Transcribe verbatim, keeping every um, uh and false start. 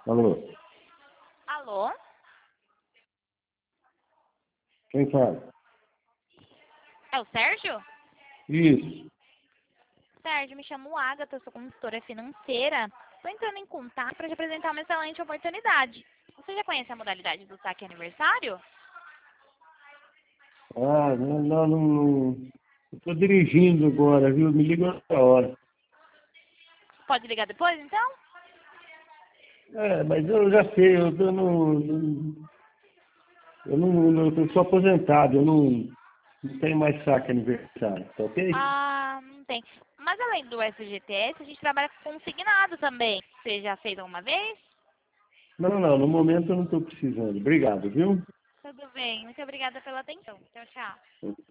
Alô, Alô? quem fala? É o Sérgio? Isso. Sérgio, me chamo Agatha, sou consultora financeira. Estou entrando em contato para te apresentar uma excelente oportunidade. Você já conhece a modalidade do saque aniversário? Ah, não, não, não, não. Eu tô dirigindo agora, viu? Me liga outra hora. Pode ligar depois, então? É, mas eu já sei, eu, eu não, não- eu não, não- eu sou aposentado, eu não, não tenho mais saque aniversário, tá ok? Ah, não tem. Mas além do F G T S, a gente trabalha com consignado também. Você já fez alguma vez? Não, não, no momento eu não estou precisando. Obrigado, viu? Tudo bem. Muito obrigada pela atenção. Tchau, tchau.